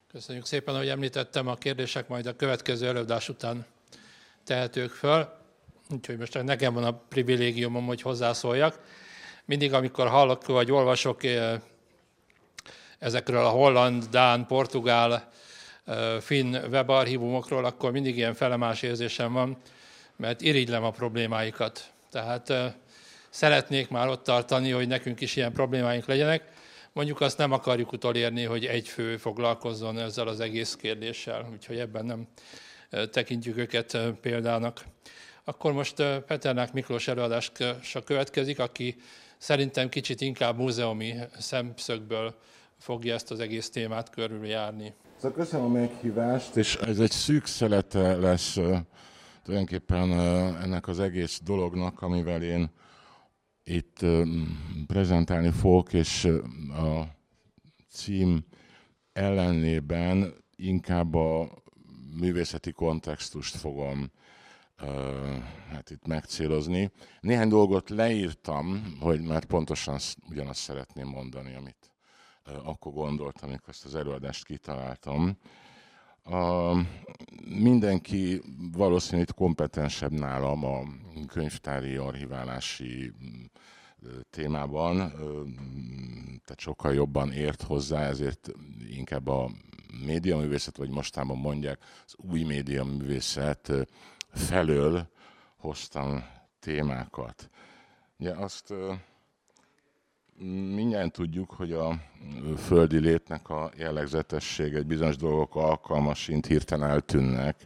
Köszönjük szépen, hogy említettem, a kérdések majd a következő előadás után tehetők föl. Úgyhogy most nekem van a privilégiumom, hogy hozzászóljak. Mindig, amikor hallok vagy olvasok ezekről a holland, dán, portugál, finn webarchívumokról, akkor mindig ilyen felemás érzésem van, mert irigylem a problémáikat. Tehát szeretnék már ott tartani, hogy nekünk is ilyen problémáink legyenek. Mondjuk azt nem akarjuk utolérni, hogy egy fő foglalkozzon ezzel az egész kérdéssel, úgyhogy ebben nem tekintjük őket példának. Akkor most Peternák Miklós előadása következik, aki szerintem kicsit inkább múzeumi szemszögből fogja ezt az egész témát körüljárni. Szóval köszönöm a meghívást, és ez egy szűk szelete lesz tulajdonképpen ennek az egész dolognak, amivel én itt prezentálni fogok, és a cím ellenében inkább a művészeti kontextust fogom itt megcélozni. Néhány dolgot leírtam, hogy mert pontosan ugyanazt szeretném mondani, amit akkor gondoltam, amikor ezt az előadást kitaláltam. Mindenki valószínűleg kompetensebb nálam a könyvtári, archiválási témában, tehát sokkal jobban ért hozzá, ezért inkább a médiaművészet, vagy mostában mondják, az új médiaművészet felől hoztam témákat. Ugye azt mindjárt tudjuk, hogy a földi létnek a jellegzetessége, egy bizonyos dolgok alkalmasint hirtelen eltűnnek,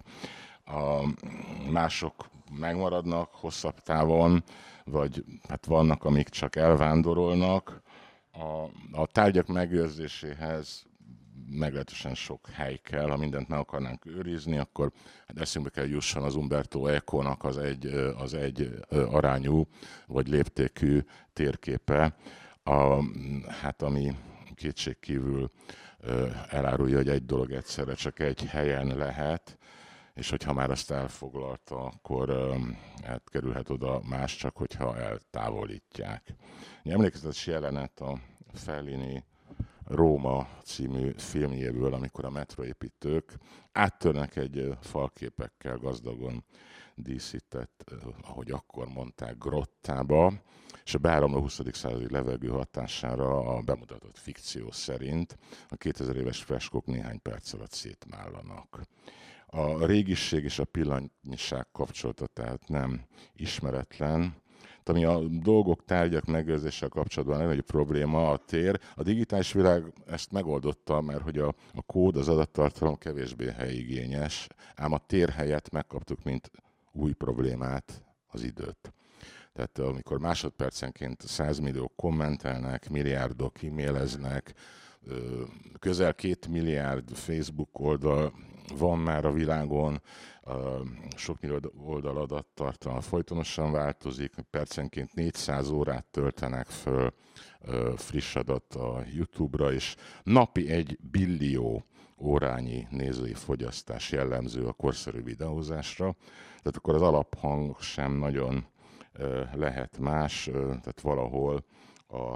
mások megmaradnak hosszabb távon, vagy hát vannak, amik csak elvándorolnak. A tárgyak megőrzéséhez meglehetősen sok hely kell, ha mindent meg akarnánk őrizni, akkor hát eszünkbe kell jusson az Umberto Eco-nak az egy arányú vagy léptékű térképe, ami kétségkívül elárulja, hogy egy dolog egyszerre csak egy helyen lehet, és hogyha már azt elfoglalta, akkor kerülhet oda más, csak hogyha eltávolítják. Emlékezetes jelenet a Fellini Róma című filmjéből, amikor a metroépítők áttörnek egy falképekkel gazdagon díszített, ahogy akkor mondták, grottába, és a beáramló 20. századi levegő hatására a bemutatott fikció szerint a 2000 éves freskók néhány perc alatt szétmállanak. A régiség és a pillanatnyiság kapcsolata tehát nem ismeretlen, ami a dolgok, tárgyak megőrzéssel kapcsolatban a legnagyobb probléma a tér. A digitális világ ezt megoldotta, mert hogy a kód, az adattartalom kevésbé helyigényes, ám a tér helyett megkaptuk, mint új problémát, az időt. Tehát amikor másodpercenként 100 milliók kommentelnek, milliárdok e-maileznek, közel 2 milliárd Facebook oldal van már a világon, sok millió oldal adattartalma folytonosan változik, percenként 400 órát töltenek föl friss adat a YouTube-ra, és napi 1 billió órányi nézői fogyasztás jellemző a korszerű videózásra. Tehát akkor az alaphang sem nagyon lehet más, tehát valahol a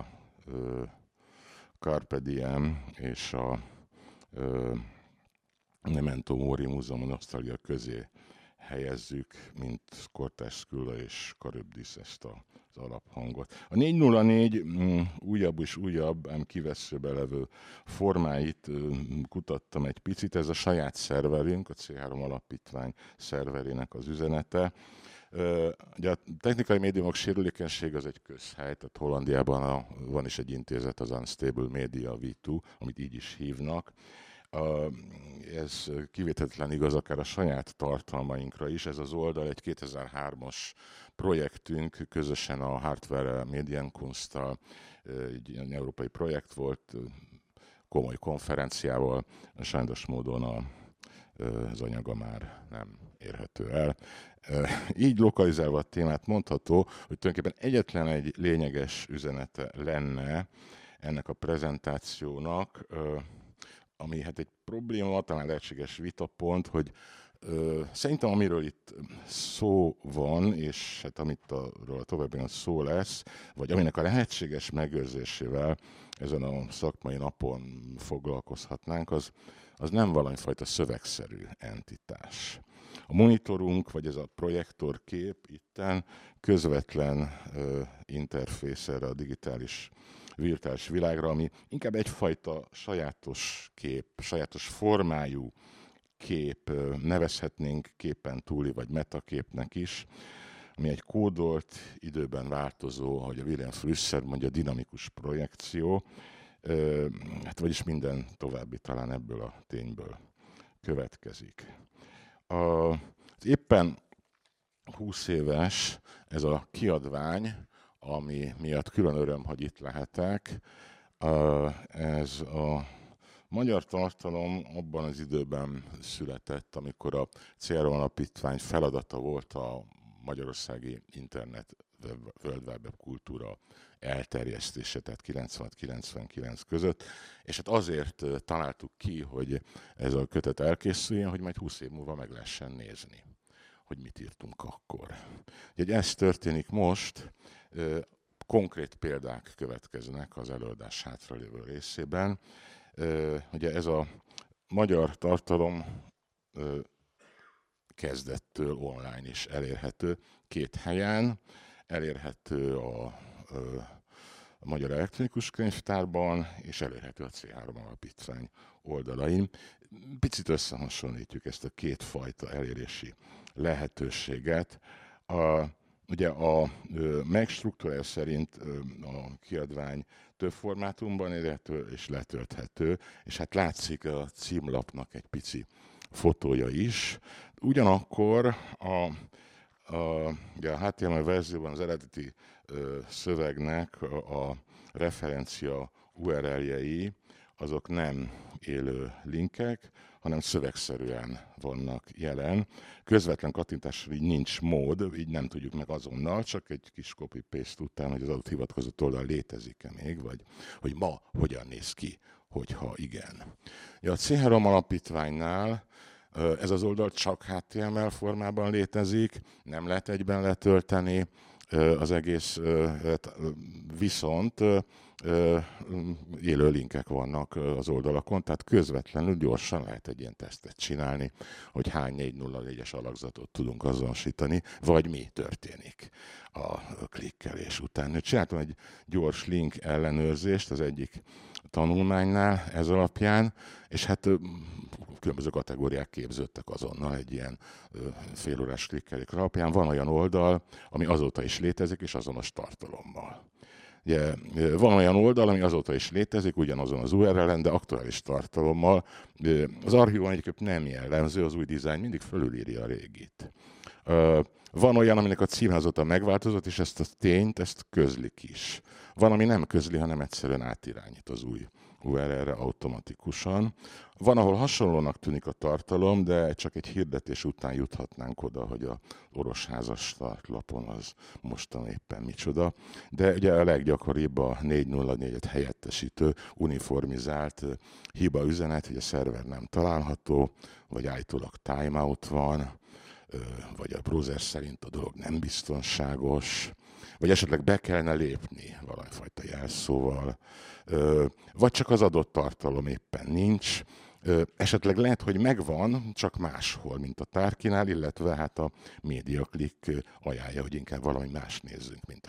Carpe Diem és a Memento Mori Múzeum a nosztalgia közé helyezzük, mint Cortez Sculla és Charybdis ezt az alaphangot. A 404 újabb és újabb, ám kiveszőbe levő formáit kutattam egy picit. Ez a saját szerverünk, a C3 Alapítvány szerverének az üzenete. Ugye a technikai médiumok sérülékenység az egy közhely, tehát Hollandiában van is egy intézet, az Unstable Media V2, amit így is hívnak. Ez kivétetlen igaz akár a saját tartalmainkra is. Ez az oldal egy 2003-as projektünk, közösen a Hardware Medienkunsttal, egy európai projekt volt, komoly konferenciával, sajnos módon az anyaga már nem érhető el. Így lokalizálva a témát mondható, hogy tulajdonképpen egyetlen egy lényeges üzenete lenne ennek a prezentációnak, ami hát egy probléma, talán lehetséges vitapont, hogy szerintem amiről itt szó van, és hát amit arról továbbiakban szó lesz, vagy aminek a lehetséges megőrzésével ezen a szakmai napon foglalkozhatnánk, az nem valamifajta szövegszerű entitás. A monitorunk, vagy ez a projektorkép itten közvetlen interfész erre a digitális virtuális világra, ami inkább egyfajta sajátos kép, sajátos formájú kép, nevezhetnénk képen túli vagy metaképnek is, ami egy kódolt, időben változó, ahogy a William Flusser mondja, dinamikus projekció, hát vagyis minden további talán ebből a tényből következik. Az éppen 20 éves ez a kiadvány, ami miatt külön öröm, hogy itt lehetek. Ez a magyar tartalom abban az időben született, amikor a CRO Alapítvány feladata volt a magyarországi internet World Wide Web kultúra elterjesztése, tehát 96-99 között, és hát azért találtuk ki, hogy ez a kötet elkészüljön, hogy majd 20 év múlva meg lehessen nézni, hogy mit írtunk akkor. Úgyhogy ez történik most, konkrét példák következnek az előadás hátralévő részében. Ugye ez a magyar tartalom kezdettől online is elérhető 2 helyen. Elérhető a Magyar Elektronikus Könyvtárban, és elérhető a C3 Alapítvány oldalain. Picit összehasonlítjuk ezt a két fajta elérési lehetőséget. Ugye a megstruktúrája szerint a kiadvány több formátumban elérhető és letölthető, és hát látszik a címlapnak egy pici fotója is. Ugyanakkor a HTML verzióban az eredeti szövegnek a referencia URL-jei azok nem élő linkek, hanem szövegszerűen vannak jelen. Közvetlen kattintással így nincs mód, így nem tudjuk meg azonnal, csak egy kis copy-paste után, hogy az adott hivatkozott oldal létezik-e még, vagy hogy ma hogyan néz ki, hogyha igen. A C3 Alapítványnál ez az oldal csak HTML formában létezik, nem lehet egyben letölteni az egész, viszont élő linkek vannak az oldalakon, tehát közvetlenül gyorsan lehet egy ilyen tesztet csinálni, hogy hány 404-es alakzatot tudunk azonosítani, vagy mi történik a klikkelés után. Csináltam egy gyors link ellenőrzést az egyik tanulmánynál ez alapján, és hát különböző kategóriák képződtek azonnal egy ilyen félórás klikkelék alapján. Van olyan oldal, ami azóta is létezik, és azonos tartalommal. Ugye, van olyan oldal, ami azóta is létezik, ugyanazon az URL-en, de aktuális tartalommal. Az archívum egyébként nem jellemző, az új dizájn mindig fölülírja a régit. Van olyan, aminek a címe azóta megváltozott, és ezt a tényt, ezt közlik is. Van, ami nem közli, hanem egyszerűen átirányít az új URL-re automatikusan. Van, ahol hasonlónak tűnik a tartalom, de csak egy hirdetés után juthatnánk oda, hogy a orosházas startlapon az mostan éppen micsoda. De ugye a leggyakoribb a 404-et helyettesítő uniformizált hiba üzenet, hogy a szerver nem található, vagy állítólag timeout van, vagy a browser szerint a dolog nem biztonságos, vagy esetleg be kellene lépni valamifajta jelszóval, vagy csak az adott tartalom éppen nincs, esetleg lehet, hogy megvan, csak máshol, mint a tárkinál, illetve hát a MediaClick ajánlja, hogy inkább valami más nézzünk, mint a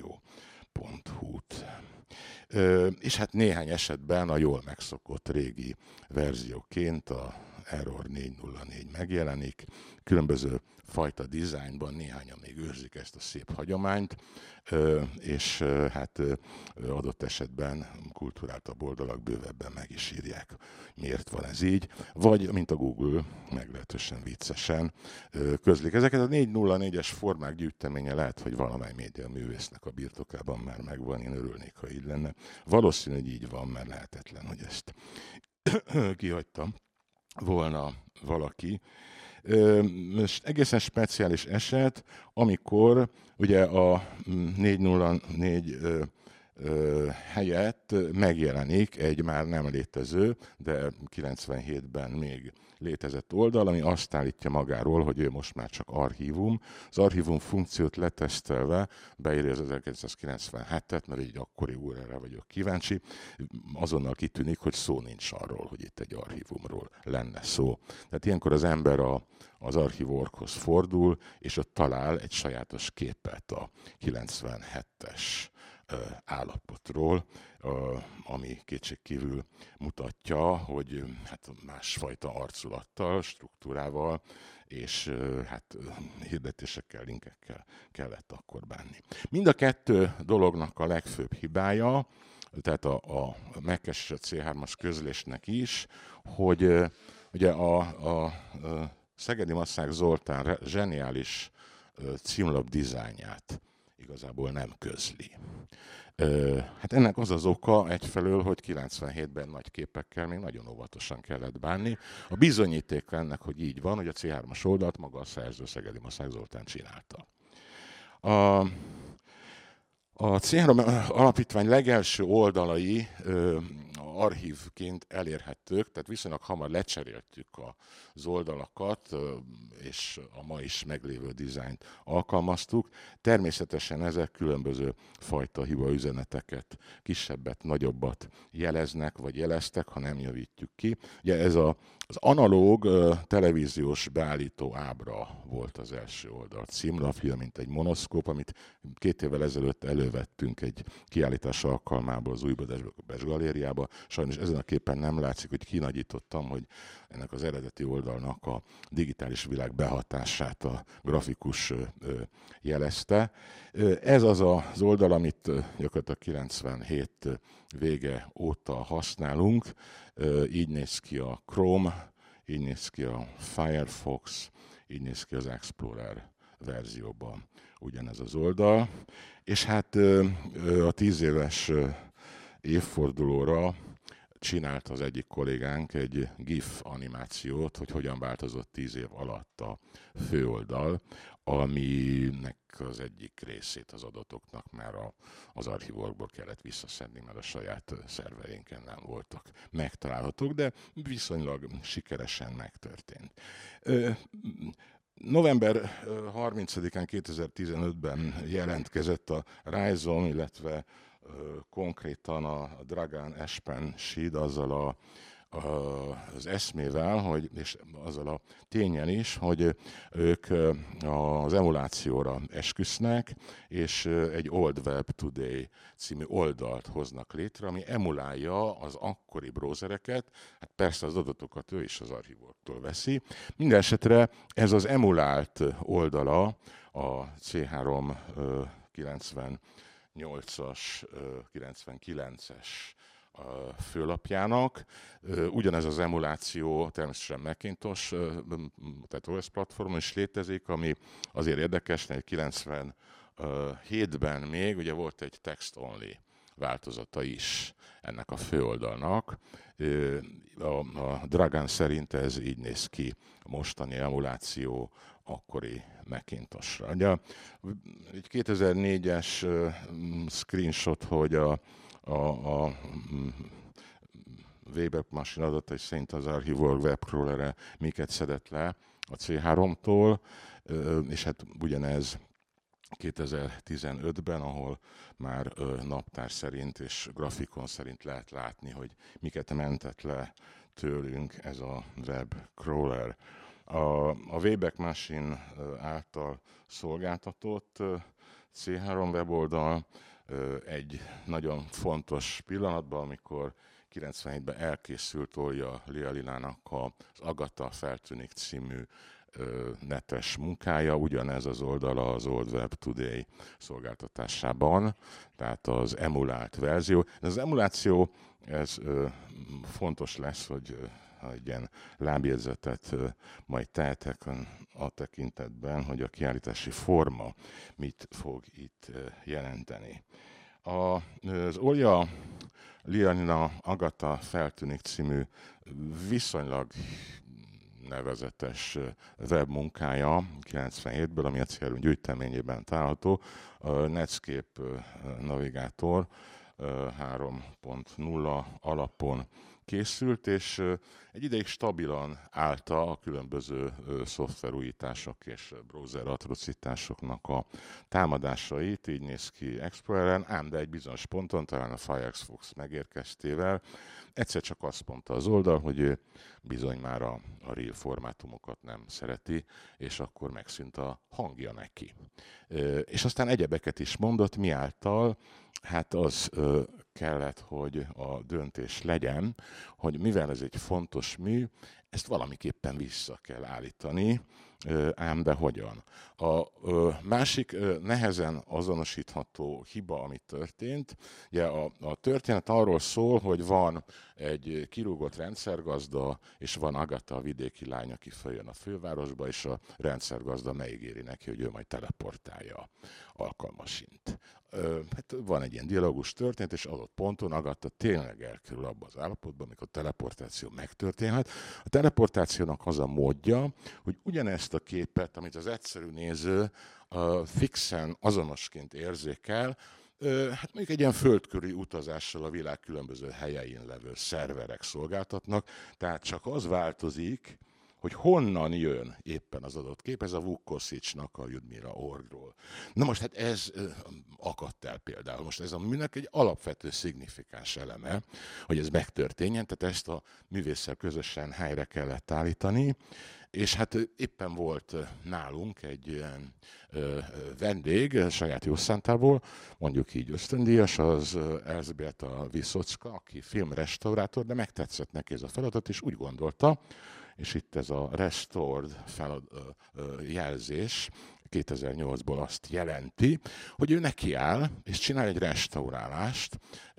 rádió.hu-t. És hát néhány esetben a jól megszokott régi verzióként a Error 404 megjelenik, különböző fajta dizájnban, néhányan még őrzik ezt a szép hagyományt, és hát adott esetben kulturáltabb oldalak bővebben meg is írják, miért van ez így, vagy, mint a Google, meglehetősen viccesen közlik. Ezeket a 404-es formák gyűjteménye lehet, hogy valamely média művésznek a birtokában már megvan, én örülnék, ha így lenne. Valószínű, hogy így van, mert lehetetlen, hogy ezt kihagytam volna valaki. Most egészen speciális eset, amikor ugye a 404 helyett megjelenik egy már nem létező, de 97-ben még létezett oldal, ami azt állítja magáról, hogy ő most már csak archívum. Az archívum funkciót letesztelve beírja az 1997-et, mert egy akkori URL-re vagyok kíváncsi, azonnal kitűnik, hogy szó nincs arról, hogy itt egy archívumról lenne szó. Tehát ilyenkor az ember az Archive.org-hoz fordul, és ott talál egy sajátos képet a 97-es állapotról, ami kétségkívül mutatja, hogy hát másfajta arculattal, struktúrával és hát hirdetésekkel, linkekkel kellett akkor bánni. Mind a kettő dolognak a legfőbb hibája, tehát a Mac-es és a C3-as közlésnek is, hogy ugye a Szegedi Maszák Zoltán zseniális címlap dizájnját igazából nem közli. Hát ennek az az oka egyfelől, hogy 97-ben nagy képekkel még nagyon óvatosan kellett bánni. A bizonyíték ennek, hogy így van, hogy a C3-as oldalt maga a szerző Szegedi Maszák Zoltán csinálta. A C3 alapítvány legelső oldalai archívként elérhetők, tehát viszonylag hamar lecseréltük az oldalakat, és a ma is meglévő dizájnt alkalmaztuk. Természetesen ezek különböző fajta hibaüzeneteket, kisebbet, nagyobbat jeleznek, vagy jeleztek, ha nem javítjuk ki. Ugye ez az analóg televíziós beállító ábra volt az első oldal címlapja, mint egy monoszkóp, amit 2 évvel ezelőtt elővettünk egy kiállítás alkalmából az Újbudapest galériába. Sajnos ezen a képen nem látszik, hogy kinagyítottam, hogy ennek az eredeti oldalnak a digitális világ behatását a grafikus jelezte. Ez az az oldal, amit gyakorlatilag 97 vége óta használunk. Így néz ki a Chrome, így néz ki a Firefox, így néz ki az Explorer verzióban ugyanez az oldal. És hát a 10 éves évfordulóra csinált az egyik kollégánk egy GIF animációt, hogy hogyan változott 10 év alatt a főoldal, aminek az egyik részét az adatoknak már az Archive.org-ból kellett visszaszedni, mert a saját szervereinken nem voltak megtalálhatók, de viszonylag sikeresen megtörtént. November 30-án 2015-ben jelentkezett a Rhizome, illetve konkrétan a Dragan Aspen Seed azzal az eszmével, és azzal a tényen is, hogy ők az emulációra esküsznek, és egy Old Web Today című oldalt hoznak létre, ami emulálja az akkori browsereket, hát persze az adatokat ő is az Archive.org-tól veszi. Minden esetre ez az emulált oldala a C3 98-as, 99-es főlapjának. Ugyanez az emuláció természetesen Macintosh, tehát OS platformon is létezik, ami azért érdekes, hogy 97-ben még ugye volt egy text-only változata is ennek a főoldalnak. A Dragan szerint ez így néz ki a mostani emuláció akkori Macintosra. Ugye egy 2004-es screenshot, hogy a Wayback Machine adatai szerint az Archive.org webcrawlere miket szedett le a C3-tól, és hát ugyanez 2015-ben, ahol már naptár szerint és grafikon szerint lehet látni, hogy miket mentett le tőlünk ez a webcrawler. A Wayback Machine által szolgáltatott C3 weboldal egy nagyon fontos pillanatban, amikor 97-ben elkészült Olja Lialinának az Agatha feltűnik című netes munkája, ugyanez az oldala az Old Web Today szolgáltatásában, tehát az emulált verzió. Az emuláció, ez fontos lesz, hogy egy ilyen lábjegyzetet majd tehetek a tekintetben, hogy a kiállítási forma mit fog itt jelenteni. Az Olja Lialina Agatha feltűnik című viszonylag nevezetes webmunkája 97-ből, ami a C3 gyűjteményében található, a Netscape navigátor, 3.0 alapon készült, és egy ideig stabilan állta a különböző szoftverújítások és browser atrocitásoknak a támadásait, így néz ki Exploreren, ám de egy bizonyos ponton, talán a Firefox megérkeztével, egyszer csak azt mondta az oldal, hogy ő bizony már a real formátumokat nem szereti, és akkor megszűnt a hangja neki. És aztán egyebeket is mondott, miáltal hát az kellett, hogy a döntés legyen, hogy mivel ez egy fontos mű, ezt valamiképpen vissza kell állítani, ám de hogyan. A másik nehezen azonosítható hiba, ami történt, ugye a történet arról szól, hogy van egy kirúgott rendszergazda, és van Agatha, a vidéki lány, aki följön a fővárosba, és a rendszergazda megígéri neki, hogy ő majd teleportálja a alkalmasint. Hát van egy ilyen dialógus történet, és adott ponton Agatha tényleg elkerül abba az állapotba, amikor a teleportáció megtörténhet. A teleportációnak az a módja, hogy ugyanezt a képet, amit az egyszerű néző fixen, azonosként érzékel, hát mondjuk egy ilyen földkörüli utazással a világ különböző helyein levő szerverek szolgáltatnak, tehát csak az változik, hogy honnan jön éppen az adott kép, ez a Vukkoszicsnak a Ljudmila orgról. Na most hát ez akadt el például. Most ez a műnek egy alapvető szignifikáns eleme, hogy ez megtörténjen, tehát ezt a művésszel közösen helyre kellett állítani, és hát éppen volt nálunk egy ilyen vendég, saját jószántából, mondjuk így ösztöndíjas, az Elzbieta Viszocka, aki filmrestaurátor, de megtetszett neki ez a feladat, és úgy gondolta, és itt ez a restored jelzés 2008-ból azt jelenti, hogy ő nekiáll, és csinál egy restaurálást,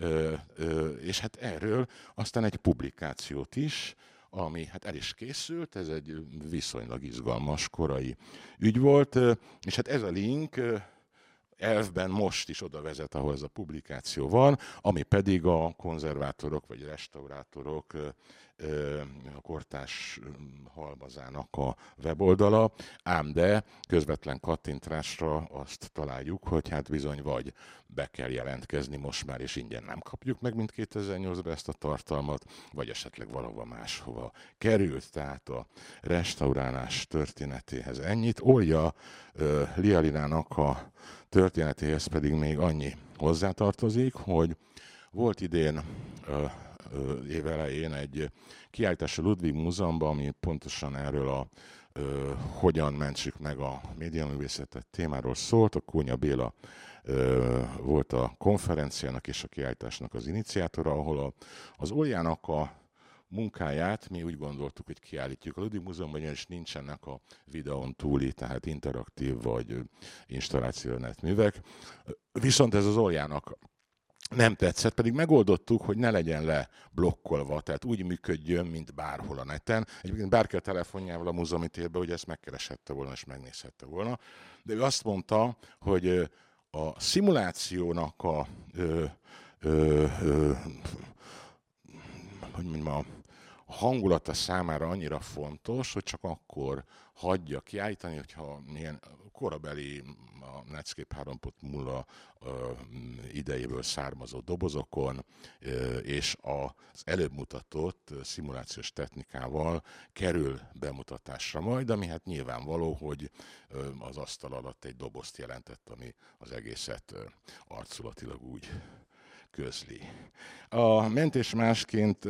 és hát erről aztán egy publikációt is, ami hát el is készült, ez egy viszonylag izgalmas korai ügy volt, és hát ez a link elvben most is oda vezet, ahol ez a publikáció van, ami pedig a konzervátorok vagy restaurátorok a kortárs halmazának a weboldala, ám de közvetlen kattintásra azt találjuk, hogy hát bizony vagy be kell jelentkezni most már, és ingyen nem kapjuk meg, mint 2008-ban ezt a tartalmat, vagy esetleg valahova máshova került, tehát a restaurálás történetéhez ennyit. Olja Lialinának a történetéhez pedig még annyi hozzátartozik, hogy volt idén évelején egy kiállítás a Ludwig Múzeumban, ami pontosan erről a hogyan mentsük meg a médiaművészetet témáról szólt. A Kónya Béla volt a konferenciának és a kiállításnak az iniciátora, ahol az Oljának a munkáját mi úgy gondoltuk, hogy kiállítjuk. A Ludwig Múzeumban ugyanis nincsenek a videón túli, tehát interaktív vagy installációnet művek. Viszont ez az Oljának nem tetszett, pedig megoldottuk, hogy ne legyen le blokkolva, tehát úgy működjön, mint bárhol a neten. Egyébként bárki a telefonjával a múzeumi térbe, ugye ezt megkereshette volna és megnézhette volna. De ő azt mondta, hogy a szimulációnak a hangulata számára annyira fontos, hogy csak akkor hagyja kiállítani, hogyha milyen korabeli a Netscape 3.0 idejéből származó dobozokon és az előbb mutatott szimulációs technikával kerül bemutatásra majd, ami hát nyilvánvaló, hogy az asztal alatt egy dobozt jelentett, ami az egészet arculatilag úgy közli. A mentés másként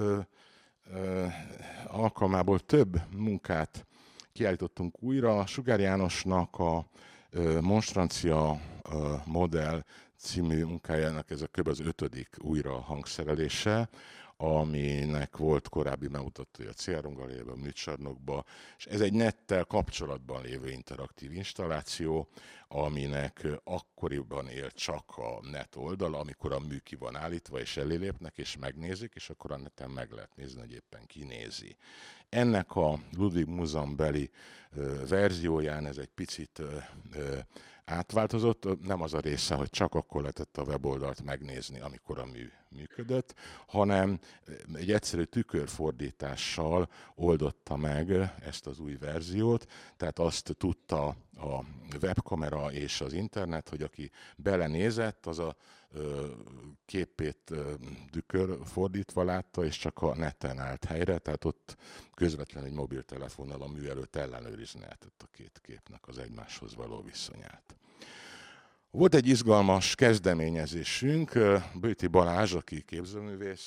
alkalmából több munkát kiállítottunk újra. Sugár Jánosnak a Monstrancia modell című munkájának ez a kb. Az 5. újra hangszerelése, aminek volt korábbi bemutatója a CRM galériában, a műcsarnokban, és ez egy nettel kapcsolatban lévő interaktív installáció, aminek akkoriban él csak a net oldala, amikor a mű ki van állítva, és elélépnek, és megnézik, és akkor a neten meg lehet nézni, hogy éppen kinézi. Ennek a Ludwig Múzeum beli verzióján ez egy picit átváltozott, nem az a része, hogy csak akkor lehetett a weboldalt megnézni, amikor a mű működött, hanem egy egyszerű tükörfordítással oldotta meg ezt az új verziót, tehát azt tudta a webkamera és az internet, hogy aki belenézett, az a képét tükörfordítva látta, és csak a neten állt helyre, tehát ott közvetlenül egy mobiltelefonnal a mű előtt ellenőrizni lehetett a két képnek az egymáshoz való viszonyát. Volt egy izgalmas kezdeményezésünk, Bőti Balázs, aki képzőművész,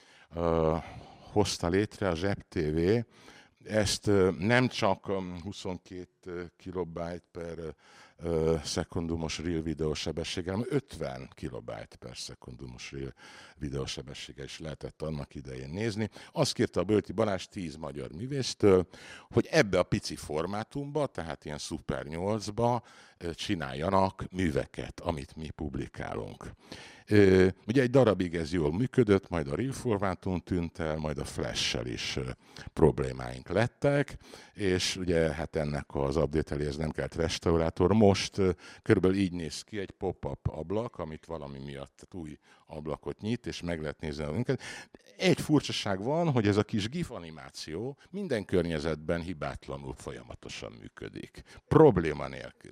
hozta létre a ZsebTV. Ezt nem csak 22 kilobájt per szekundumos real videósebességgel, hanem 50 kilobájt per szekundumos real videósebességgel is lehetett annak idején nézni. Azt kérte a Bőti Balázs 10 magyar művésztől, hogy ebbe a pici formátumba, tehát ilyen Super 8-ba csináljanak műveket, amit mi publikálunk. Ugye egy darabig ez jól működött, majd a RAW formátum tűnt el, majd a Flash-sel is problémáink lettek, és ugye hát ennek az update-eléhez nem kellett restaurátor. Most körülbelül így néz ki egy pop-up ablak, amit valami miatt új ablakot nyit, és meg lehet nézni a minket. Egy furcsaság van, hogy ez a kis GIF animáció minden környezetben hibátlanul folyamatosan működik. Probléma nélkül.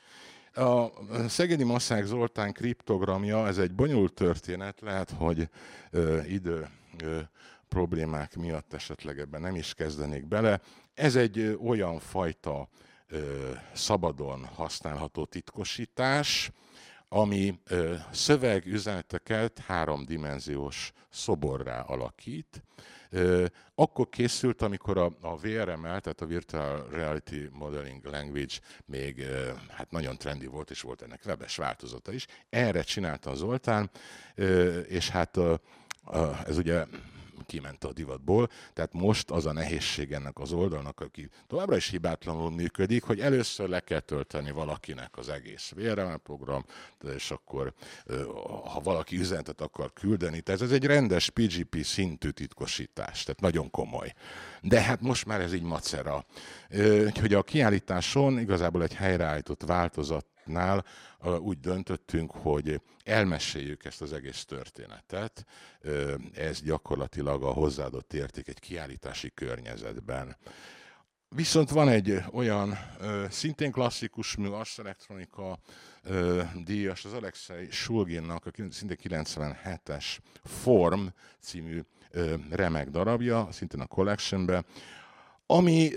A Szegedi Maszák Zoltán kriptogramja, ez egy bonyolult történet, lehet, hogy idő problémák miatt esetleg ebben nem is kezdenék bele. Ez egy olyan fajta szabadon használható titkosítás, ami szövegüzeneteket háromdimenziós szoborrá alakít. Akkor készült, amikor a VRML, tehát a Virtual Reality Modeling Language még hát nagyon trendi volt, és volt ennek webes változata is. Erre csinálta Zoltán, és hát ez ugye kiment a divatból, tehát most az a nehézség ennek az oldalnak, aki továbbra is hibátlanul működik, hogy először le kell tölteni valakinek az egész VRML program, és akkor ha valaki üzenetet akar küldeni, tehát ez egy rendes PGP szintű titkosítás, tehát nagyon komoly. De hát most már ez így macera. Úgyhogy a kiállításon igazából egy helyreállított változatnál úgy döntöttünk, hogy elmeséljük ezt az egész történetet. Ez gyakorlatilag a hozzáadott érték egy kiállítási környezetben. Viszont van egy olyan szintén klasszikus mű, Ars Electronica díjas, az Alexei Shulginnak a szintén 97-es Form című remek darabja, szintén a Collectionbe, ami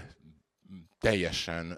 teljesen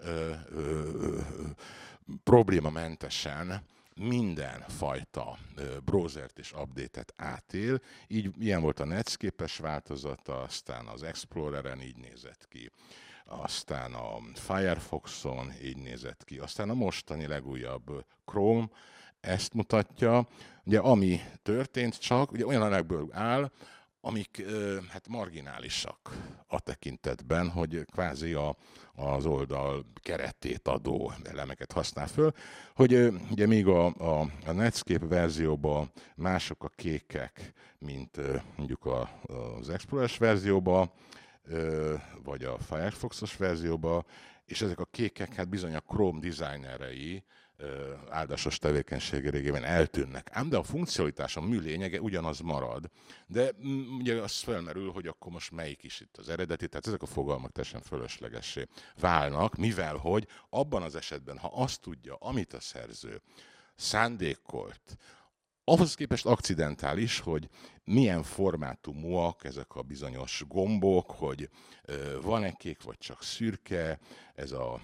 problémamentesen minden fajta browsert és update-et átél. Ilyen volt a Netscape-es változata, aztán az Exploreren így nézett ki, aztán a Firefoxon így nézett ki, aztán a mostani legújabb Chrome ezt mutatja. Ugye ami történt csak, ugye olyan elemekből áll, amik hát marginálisak a tekintetben, hogy kvázi az oldal keretét adó elemeket használ föl, hogy ugye még a Netscape verzióban mások a kékek, mint mondjuk az Explorer-es verzióban, vagy a Firefox-os verzióban, és ezek a kékek hát bizony a Chrome designerei áldásos tevékenysége régében eltűnnek. Ám de a funkcionalitás, a mű lényege ugyanaz marad. De ugye az felmerül, hogy akkor most melyik is itt az eredeti, tehát ezek a fogalmak teljesen fölöslegessé válnak, mivel hogy abban az esetben, ha azt tudja, amit a szerző szándékolt, ahhoz képest akcidentális, hogy milyen formátumúak ezek a bizonyos gombok, hogy van-e kék vagy csak szürke, ez a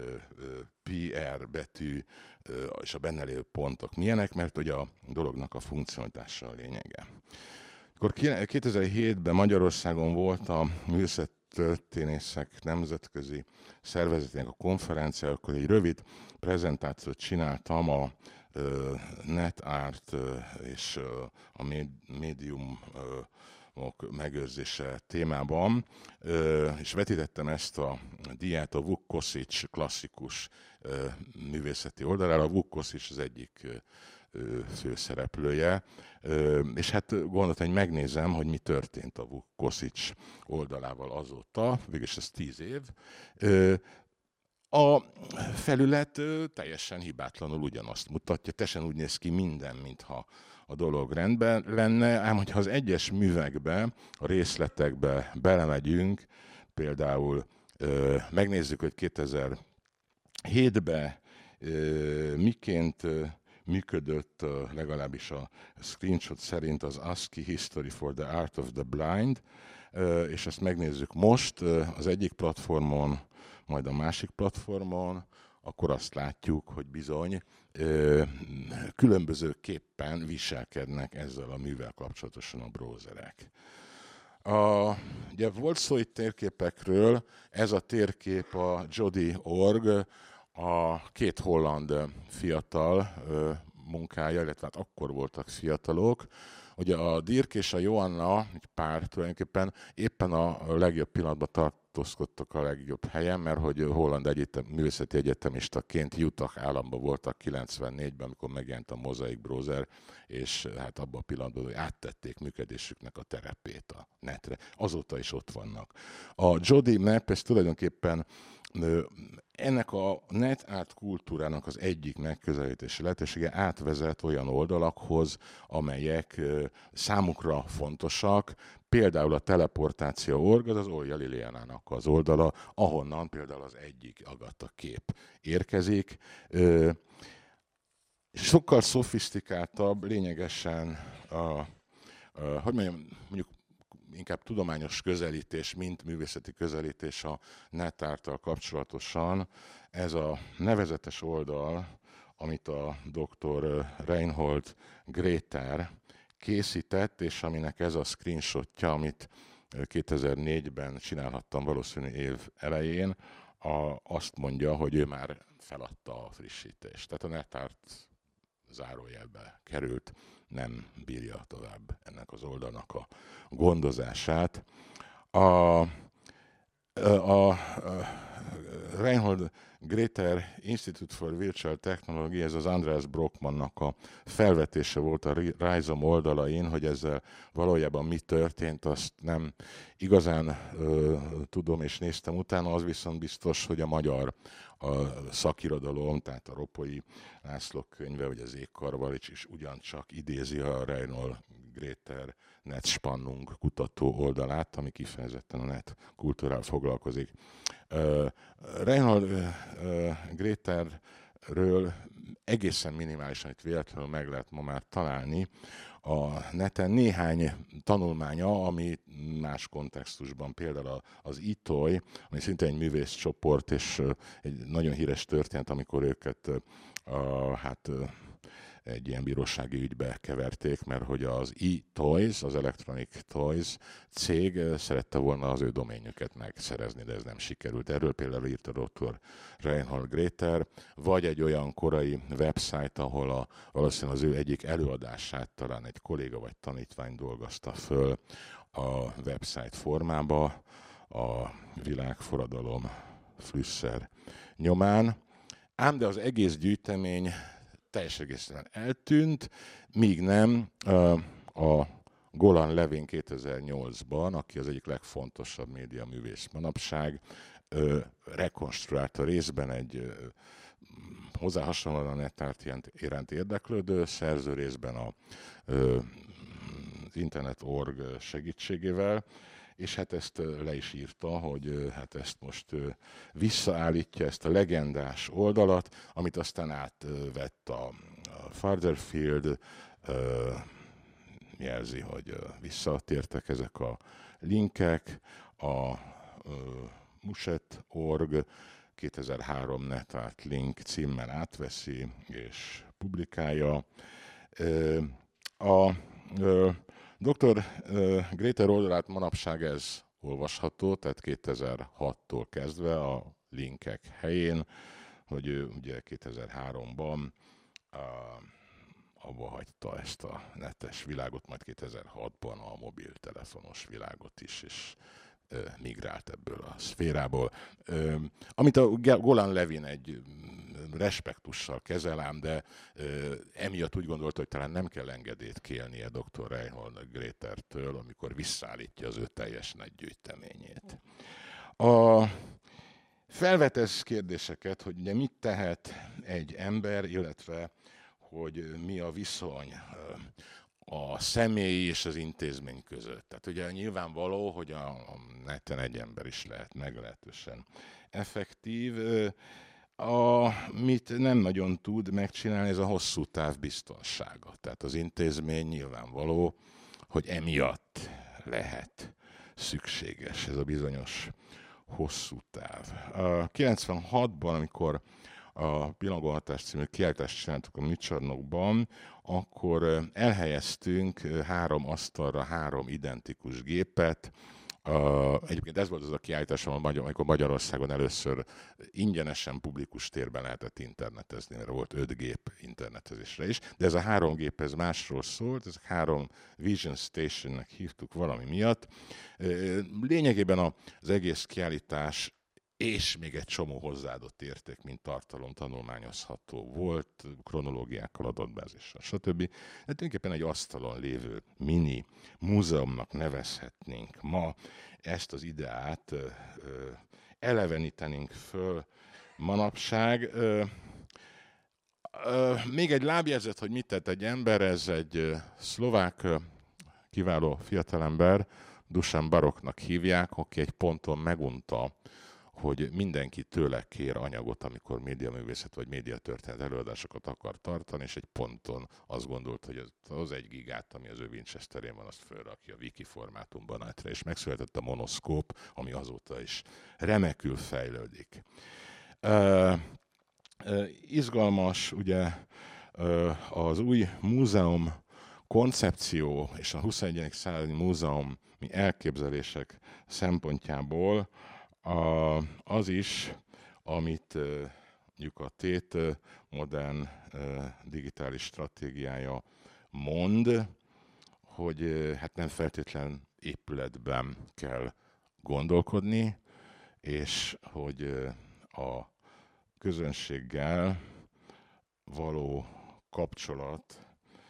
PR betű és a benne lévő pontok milyenek, mert ugye a dolognak a funkcionalitása a lényege. Akkor 2007-ben Magyarországon volt a művészettörténészek nemzetközi szervezetének a konferencia, akkor egy rövid prezentációt csináltam a NetArt és a médiumok megőrzése témában, és vetítettem ezt a díját a Vuk Kosic klasszikus művészeti oldalára. A Vuk Kosic az egyik főszereplője, és hát gondoltam, hogy megnézem, hogy mi történt a Vuk Kosic oldalával azóta, végülis ez 10 év. A felület teljesen hibátlanul ugyanazt mutatja, teljesen úgy néz ki minden, mintha a dolog rendben lenne, ám hogyha az egyes művekbe, a részletekbe belemegyünk, például megnézzük, hogy 2007-ben miként működött legalábbis a screenshot szerint az ASCII History for the Art of the Blind, és ezt megnézzük most az egyik platformon, majd a másik platformon, akkor azt látjuk, hogy bizony különbözőképpen viselkednek ezzel a művel kapcsolatosan a browserek. Ugye volt szó itt térképekről, ez a térkép a Jodi.org, a két holland fiatal munkája, illetve hát akkor voltak fiatalok. Ugye a Dirk és a Joanna, egy pár tulajdonképpen éppen a legjobb pillanatban tartózkodtak a legjobb helyen, mert hogy holland művészeti egyetemistaként Utah államban voltak 94-ben, amikor megjelent a Mosaic browser, és hát abban a pillanatban, hogy áttették működésüknek a terepét a netre. Azóta is ott vannak. A Jodi Map, ez tulajdonképpen ennek a net art kultúrának az egyik megközelítési lehetősége átvezet olyan oldalakhoz, amelyek számukra fontosak, például a teleportáció.org, az Olja Lilianának az oldala, ahonnan például az egyik Agatha kép érkezik. Sokkal szofisztikáltabb, lényegesen, hogy mondjuk inkább tudományos közelítés, mint művészeti közelítés a netárttal kapcsolatosan. Ez a nevezetes oldal, amit a dr. Reinhold Grete készített, és aminek ez a screenshotja, amit 2004-ben csinálhattam valószínű év elején, azt mondja, hogy ő már feladta a frissítést. Tehát a netárt zárójelbe került, nem bírja tovább ennek az oldalnak a gondozását. A Reinhold Grete Institute for Virtual Technology, ez az Andreas Brockmannnak a felvetése volt a Rhizome oldalain, hogy ezzel valójában mi történt, azt nem igazán tudom és néztem utána, az viszont biztos, hogy a magyar szakirodalom, tehát a Ropoi László könyve, vagy az Égkarvalics is ugyancsak idézi a Reinhold Grete Net Spannung kutató oldalát, ami kifejezetten a net kultúrával foglalkozik. Reinhold Grete-ről egészen minimálisan, itt véletlenül meg lehet ma már találni a neten néhány tanulmánya, ami más kontextusban, például az ITOY, ami szintén egy művészcsoport, és egy nagyon híres történet, amikor őket egy ilyen bírósági ügybe keverték, mert hogy az eToys, az Electronic Toys cég szerette volna az ő doményüket megszerezni, de ez nem sikerült. Erről például írt a dr. Reinhold Grete, vagy egy olyan korai website, ahol valószínűleg az ő egyik előadását talán egy kolléga vagy tanítvány dolgozta föl a website formába, a világforradalom Flüsszer nyomán. Ám de az egész gyűjtemény teljes egészen eltűnt, míg nem a Golan Levin 2008-ban, aki az egyik legfontosabb médiaművész manapság, rekonstruálta részben egy hozzá hasonlóan a netárt iránt érdeklődő szerző, részben az Internet.org segítségével, és hát ezt le is írta, hogy hát ezt most visszaállítja, ezt a legendás oldalat, amit aztán átvett a Furtherfield, jelzi, hogy visszatértek ezek a linkek, a Muset.org 2003 netárt link címmel átveszi és publikálja. A dr. Grete oldalát manapság ez olvasható, tehát 2006-tól kezdve a linkek helyén, hogy ő ugye 2003-ban abba hagyta ezt a netes világot, majd 2006-ban a mobiltelefonos világot is, és migrált ebből a szférából. Amit a Golan Levin egy respektussal kezel, ám, de emiatt úgy gondolta, hogy talán nem kell engedélyt kérnie dr. Reinhold Grete-től, amikor visszaállítja az ő teljes nagy gyűjteményét. Felvetesz kérdéseket, hogy ugye mit tehet egy ember, illetve hogy mi a viszony a személy és az intézmény között. Tehát ugye nyilvánvaló, hogy a neten egy ember is lehet meglehetősen effektív. Mit nem nagyon tud megcsinálni, ez a hosszú táv biztonsága. Tehát az intézmény nyilvánvaló, hogy emiatt lehet szükséges ez a bizonyos hosszú táv. 96-ban, amikor a Pillangóhatás című kiállítást csináltuk a műcsarnokban, akkor elhelyeztünk 3 asztalra 3 identikus gépet. Egyébként ez volt az a kiállítás, amikor Magyarországon először ingyenesen publikus térben lehetett internetezni, mert volt 5 gép internetezésre is, de ez a 3 gép ez másról szólt, ezek 3 Vision Station-nek hívtuk valami miatt. Lényegében az egész kiállítás és még egy csomó hozzáadott érték, mint tartalom tanulmányozható volt, kronológiákkal, adatbázissal, stb. De tulajdonképpen egy asztalon lévő mini múzeumnak nevezhetnénk ma. Ezt az ideát elevenítenénk föl manapság. Még egy lábjegyzet, hogy mit tett egy ember, ez egy szlovák kiváló fiatalember, Dusan Baroknak hívják, aki egy ponton megunta, hogy mindenki tőle kér anyagot, amikor médiaművészet vagy médiatörténet előadásokat akar tartani, és egy ponton azt gondolt, hogy az 1 gigát, ami az ő Winchesterén van, azt fölrakja wiki formátumban átre, és megszületett a monoszkóp, ami azóta is remekül fejlődik. Izgalmas, ugye az új múzeum koncepció és a 21. századi múzeumi elképzelések szempontjából az is, amit mondjuk a TÉT modern digitális stratégiája mond, hogy hát nem feltétlen épületben kell gondolkodni, és hogy a közönséggel való kapcsolat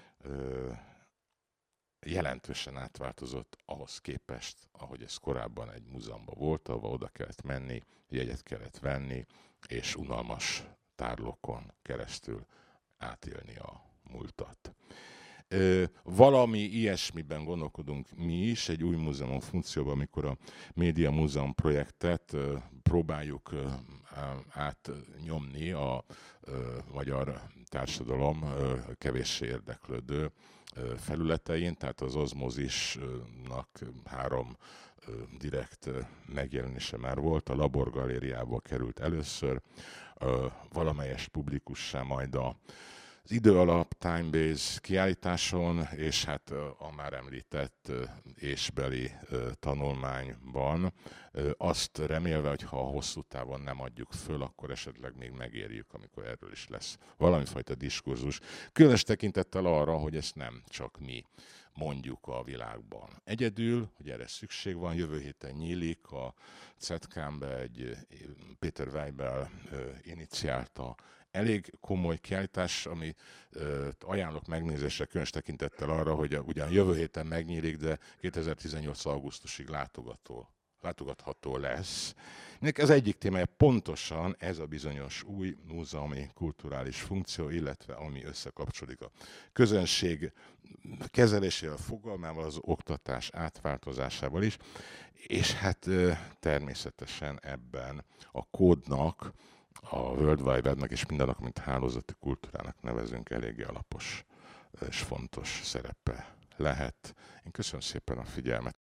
jelentősen átváltozott ahhoz képest, ahogy ez korábban egy múzeumban volt, ahova oda kellett menni, jegyet kellett venni, és unalmas tárlókon keresztül átélni a múltat. Valami ilyesmiben gondolkodunk mi is, egy új múzeum funkcióban, amikor a Média Múzeum projektet próbáljuk átnyomni a magyar társadalom kevéssé érdeklődő felületein, tehát az Ozmózisnak 3 direkt megjelenése már volt, a Labor Galériába került először, valamelyest publikussá majd az idő alap Timebase kiállításon, és hát a már említett ésbeli tanulmányban, azt remélve, hogy ha hosszú távon nem adjuk föl, akkor esetleg még megérjük, amikor erről is lesz valamifajta diskurzus. Különös tekintettel arra, hogy ezt nem csak mi mondjuk a világban egyedül, hogy erre szükség van. Jövő héten nyílik a CETKM-be egy Peter Weibel iniciálta elég komoly kiállítás, ami ajánlok megnézésre, különös tekintettel arra, hogy ugyan jövő héten megnyílik, de 2018. augusztusig látogatható lesz. Ennek az egyik témája pontosan ez a bizonyos új múzeumi kulturális funkció, illetve ami összekapcsolódik a közönség kezelésével, fogalmával, az oktatás átváltozásával is, és hát természetesen ebben a kódnak, a World Wide Webnek és mindennek, amit hálózati kultúrának nevezünk, eléggé alapos és fontos szerepe lehet. Én köszönöm szépen a figyelmet.